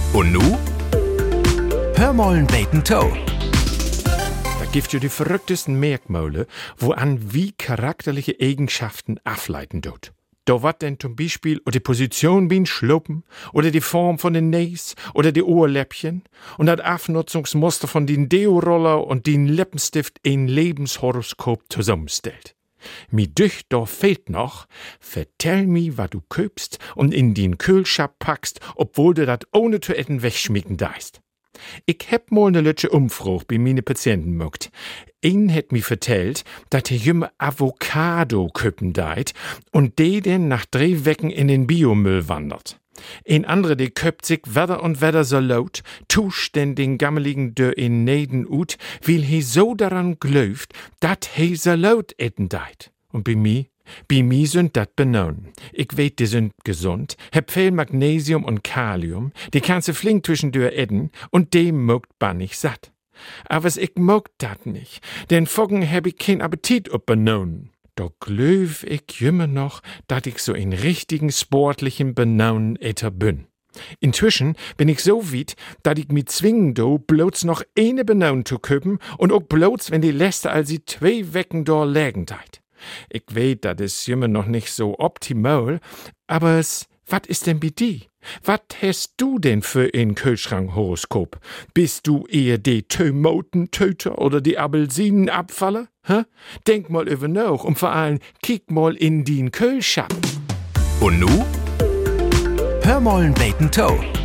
Und nu? Hör mollen beten Toe. Da gibt ja die verrücktesten Merkmale, woran wie charakterliche Eigenschaften ableiten tut. Da wat denn zum Beispiel die Position wie ein Schluppen oder die Form von den Näs oder die Ohrläppchen und das Abnutzungsmuster von den Deo-Roller und den Lippenstift ein Lebenshoroskop zusammenstellt. Mi dücht da fehlt noch, vertell mi, was du köpst und in den Kühlschab packst, obwohl du dat ohne zu etten wegschmecken deist. Ich heb mal ne lütsche Umfrage bei meine Patienten mögt. Ein het mi vertellt, dat der jümme Avocado köppen deit und de denn nach 3 Wochen in den Biomüll wandert. Ein andere, de köpt sich wedder und wedder so laut, tuscht denn den gammeligen dör in Neden ut, weil he so daran glöft, dat he so laut etten deit. Und bei mi sind dat benaun. Ich weet, die sind gesund, heb viel Magnesium und Kalium, die kannst du flink zwischendurch etten und dem mögt bannig satt. Aber ich mögt dat nicht, denn Foggen heb ich kein Appetit ob benaun. Da glöw ich jümmer noch, dat ich so in richtigen sportlichen Bananen-Eter bin. Inzwischen bin ich so weit, dat ich mi zwingen do, bloß noch eine Bananen zu köpen und auch bloß, wenn die letzte als sie 2 Wochen da lägen deit. Ich weet, dat is jümmer noch nicht so optimal, aber wat is denn bei di? Wat hast du denn für ein Kühlschrank-Horoskop? Bist du eher die Tomatentöter oder die Apelsinenabfaller? Hä? Denk mal über nach und vor allem kick mal in den Kühlschrank. Und nu? Hör mollen beten Toe.